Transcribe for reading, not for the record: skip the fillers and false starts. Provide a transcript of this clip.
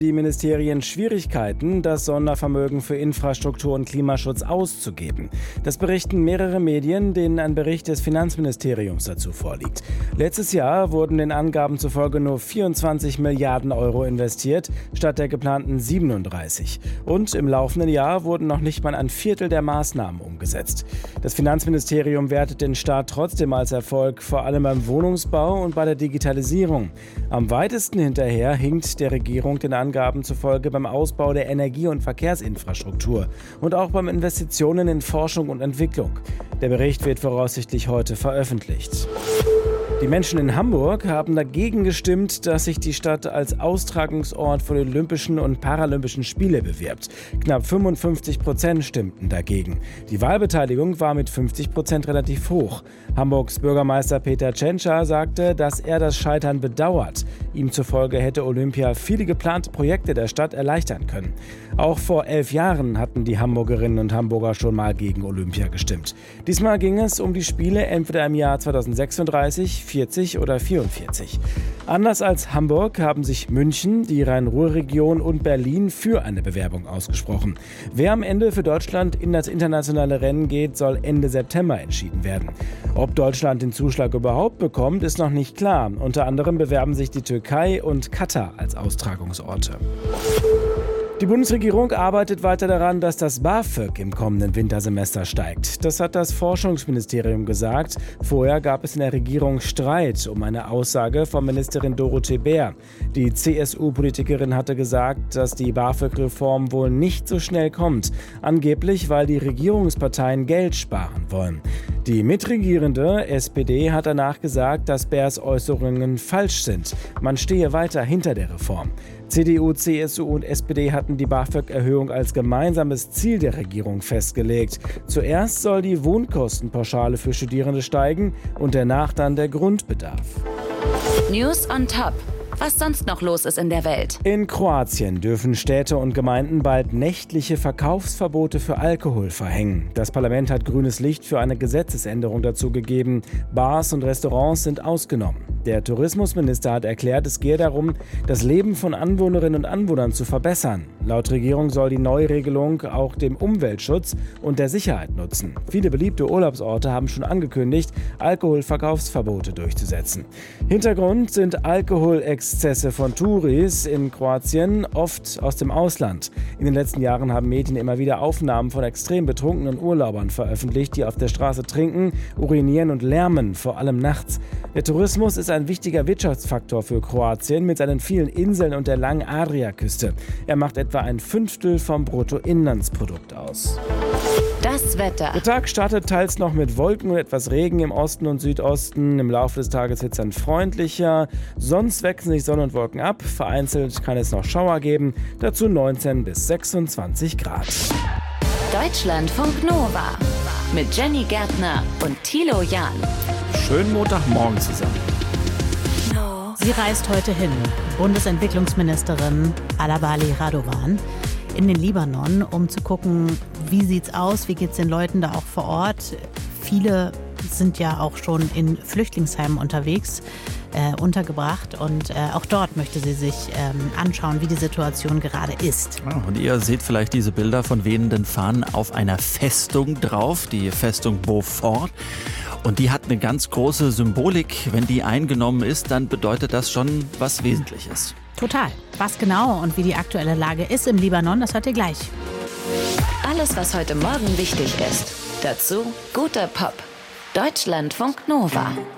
Die Ministerien Schwierigkeiten, das Sondervermögen für Infrastruktur und Klimaschutz auszugeben. Das berichten mehrere Medien, denen ein Bericht des Finanzministeriums dazu vorliegt. Letztes Jahr wurden den Angaben zufolge nur 24 Milliarden Euro investiert, statt der geplanten 37. Und im laufenden Jahr wurden noch nicht mal ein Viertel der Maßnahmen umgesetzt. Das Finanzministerium wertet den Start trotzdem als Erfolg, vor allem beim Wohnungsbau und bei der Digitalisierung. Am weitesten hinterher hinkt der Regierung den Angaben zufolge beim Ausbau der Energie- und Verkehrsinfrastruktur und auch beim Investitionen in Forschung und Entwicklung. Der Bericht wird voraussichtlich heute veröffentlicht. Die Menschen in Hamburg haben dagegen gestimmt, dass sich die Stadt als Austragungsort für die Olympischen und Paralympischen Spiele bewirbt. Knapp 55% stimmten dagegen. Die Wahlbeteiligung war mit 50% relativ hoch. Hamburgs Bürgermeister Peter Tschentscher sagte, dass er das Scheitern bedauert. Ihm zufolge hätte Olympia viele geplante Projekte der Stadt erleichtern können. Auch vor 11 Jahren hatten die Hamburgerinnen und Hamburger schon mal gegen Olympia gestimmt. Diesmal ging es um die Spiele entweder im Jahr 2036, 40 oder 44. Anders als Hamburg haben sich München, die Rhein-Ruhr-Region und Berlin für eine Bewerbung ausgesprochen. Wer am Ende für Deutschland in das internationale Rennen geht, soll Ende September entschieden werden. Ob Deutschland den Zuschlag überhaupt bekommt, ist noch nicht klar. Unter anderem bewerben sich die Türkei und Katar als Austragungsorte. Die Bundesregierung arbeitet weiter daran, dass das BAföG im kommenden Wintersemester steigt. Das hat das Forschungsministerium gesagt. Vorher gab es in der Regierung Streit um eine Aussage von Ministerin Dorothee Bär. Die CSU-Politikerin hatte gesagt, dass die BAföG-Reform wohl nicht so schnell kommt. Angeblich, weil die Regierungsparteien Geld sparen wollen. Die mitregierende SPD hat danach gesagt, dass Bärs Äußerungen falsch sind. Man stehe weiter hinter der Reform. CDU, CSU und SPD hatten die BAföG-Erhöhung als gemeinsames Ziel der Regierung festgelegt. Zuerst soll die Wohnkostenpauschale für Studierende steigen und danach dann der Grundbedarf. News on Top. Was sonst noch los ist in der Welt. In Kroatien dürfen Städte und Gemeinden bald nächtliche Verkaufsverbote für Alkohol verhängen. Das Parlament hat grünes Licht für eine Gesetzesänderung dazu gegeben. Bars und Restaurants sind ausgenommen. Der Tourismusminister hat erklärt, es gehe darum, das Leben von Anwohnerinnen und Anwohnern zu verbessern. Laut Regierung soll die Neuregelung auch dem Umweltschutz und der Sicherheit nutzen. Viele beliebte Urlaubsorte haben schon angekündigt, Alkoholverkaufsverbote durchzusetzen. Hintergrund sind Alkoholexzesse von Touris in Kroatien, oft aus dem Ausland. In den letzten Jahren haben Medien immer wieder Aufnahmen von extrem betrunkenen Urlaubern veröffentlicht, die auf der Straße trinken, urinieren und lärmen, vor allem nachts. Der Tourismus ist ein wichtiger Wirtschaftsfaktor für Kroatien mit seinen vielen Inseln und der langen Adriaküste. Er macht etwa ein Fünftel vom Bruttoinlandsprodukt aus. Das Wetter. Der Tag startet teils noch mit Wolken und etwas Regen im Osten und Südosten. Im Laufe des Tages wird es dann freundlicher. Sonst wechseln sich Sonne und Wolken ab. Vereinzelt kann es noch Schauer geben. Dazu 19 bis 26 Grad. Deutschlandfunk Nova mit Jenny Gärtner und Thilo Jahn. Schönen Montagmorgen zusammen. Sie reist heute hin, Bundesentwicklungsministerin Alabali Radovan, in den Libanon, um zu gucken, wie sieht's aus, wie geht's den Leuten da auch vor Ort. Viele sind ja auch schon in Flüchtlingsheimen unterwegs, untergebracht und auch dort möchte sie sich anschauen, wie die Situation gerade ist. Und ihr seht vielleicht diese Bilder von wehenden Fahnen auf einer Festung drauf, die Festung Beaufort. Und die hat eine ganz große Symbolik. Wenn die eingenommen ist, dann bedeutet das schon was Wesentliches. Total. Was genau und wie die aktuelle Lage ist im Libanon, das hört ihr gleich. Alles, was heute Morgen wichtig ist. Dazu guter Pop. Deutschlandfunk Nova.